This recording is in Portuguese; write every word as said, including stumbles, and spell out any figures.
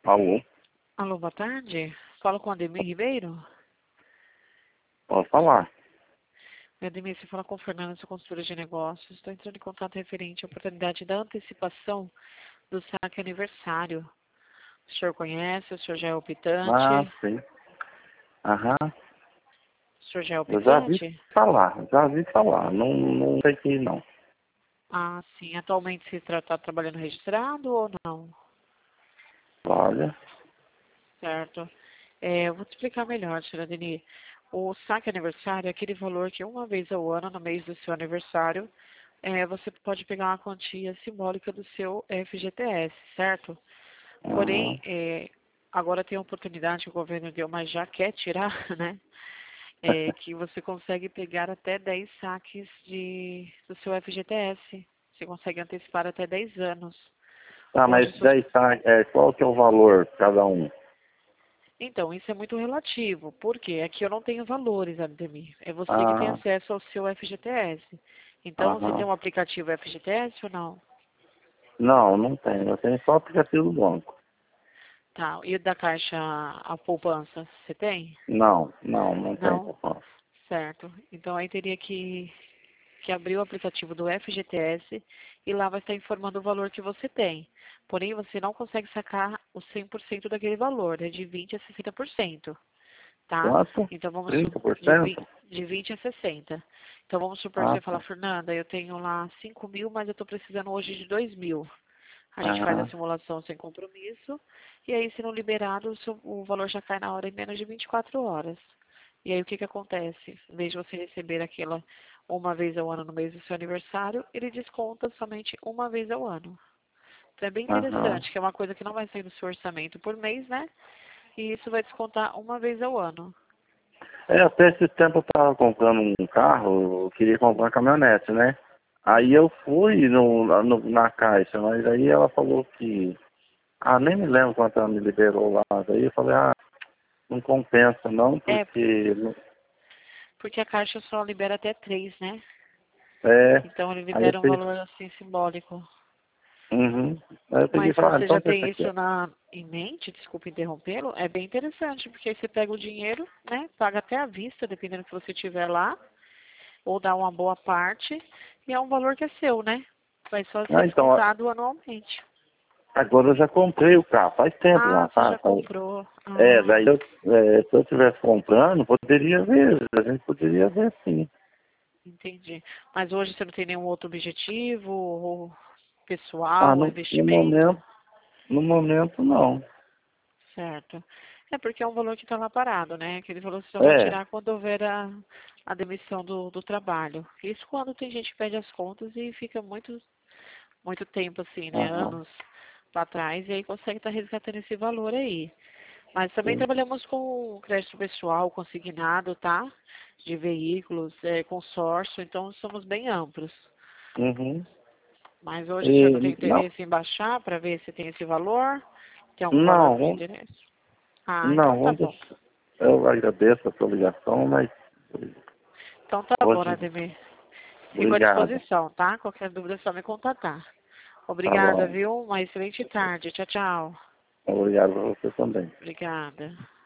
Alô? Alô, boa tarde. Falo com Ademir Ribeiro. Pode falar. Ademir, você fala com Fernanda, sua consultora de negócios. Estou entrando em contato referente à oportunidade da antecipação do saque aniversário. O senhor conhece? O senhor já é optante? Ah, sim. Aham. O senhor já é Eu já vi optante? falar, já vi falar. Não, não sei que não. Ah, sim. Atualmente você está trabalhando registrado ou não? Olha. Certo. É, eu vou te explicar melhor, senhora Ademir. O saque aniversário é aquele valor que uma vez ao ano, no mês do seu aniversário, é, você pode pegar uma quantia simbólica do seu F G T S, certo? Porém, Aham. é, agora tem a oportunidade que o governo deu, mas já quer tirar, né? É, que você consegue pegar até dez saques de, do seu F G T S. Você consegue antecipar até dez anos. Tá, Hoje, mas seus... daí tá, é, qual que é o valor de cada um? Então, isso é muito relativo. Por quê? Aqui eu não tenho valores, Ademir. É você que tem Ah, acesso ao seu F G T S. Então, você tem aham. um aplicativo F G T S ou não? Não, não tem. Eu tenho só o aplicativo do banco. Tá. E o da Caixa, a poupança, você tem? Não, não, não tem Não? poupança. Certo. Então, aí teria que que abrir o aplicativo do F G T S e lá vai estar informando o valor que você tem. Porém, você não consegue sacar o cem por cento daquele valor, é de vinte a sessenta por cento, tá? Quanto? Então, vamos su- trinta por de, vi- cento? de vinte a sessenta. Então, vamos supor que Ah, você fala, tá. Fernanda, eu tenho lá cinco mil, mas eu estou precisando hoje de dois mil. A gente faz a Aham. simulação sem compromisso e aí, se não liberado, o, seu- o valor já cai na hora em menos de vinte e quatro horas. E aí, o que que acontece? Em vez de você receber aquela uma vez ao ano no mês do seu aniversário, ele desconta somente uma vez ao ano. Então, é bem Aham. interessante, que é uma coisa que não vai sair do seu orçamento por mês, né? E isso vai descontar uma vez ao ano. É, até esse tempo eu tava comprando um carro, eu queria comprar uma caminhonete, né? Aí eu fui no, no- na caixa, mas aí ela falou que... Ah, nem me lembro quanto ela me liberou lá. Daí eu falei, ah, não compensa não, É, porque... não- porque a Caixa só libera até três, né? É, Então, ele aí eu libera um peguei... valor assim simbólico. Uhum. Aí eu peguei e Mas se falei, ah, você então já deixa tem aqui. isso na, em mente, desculpe interrompê-lo, é bem interessante, porque aí você pega o dinheiro, né? Paga até à vista, dependendo do que você tiver lá, ou dá uma boa parte, e é um valor que é seu, né? Vai só ser Ah, então, a- descontado anualmente. agora eu já comprei o carro, faz tempo já, Ah, você tá? já comprou. É, Ah, daí eu, é, se eu estivesse comprando, poderia ver, a gente poderia ver sim. entendi. Mas hoje você não tem nenhum outro objetivo, ou Ah, pessoal, ou no, no investimento? momento, no momento não. Certo. É porque é um valor que está lá parado, né? Aquele valor que você só vai É, tirar quando houver a, a demissão do, do trabalho. Isso quando tem gente que pede as contas e fica muito, muito tempo assim, né? aham, Anos para trás e aí consegue estar resgatando esse valor aí. Mas também sim. trabalhamos com crédito pessoal consignado, tá? De veículos, é, consórcio, então somos bem amplos. Uhum. Mas hoje o senhor não tem E, não, interesse em baixar para ver se tem esse valor? Tem algum valor não, de vamos, interesse? Ah, não, então tá vamos bom. deixar. Eu agradeço a sua ligação, mas Então tá bom, hoje, Ademir. Fico à obrigado. disposição, tá? Qualquer dúvida é só me contatar. Tá Obrigada, bom. viu? Uma excelente tarde. Tchau, tchau. Obrigado a você também. Obrigada.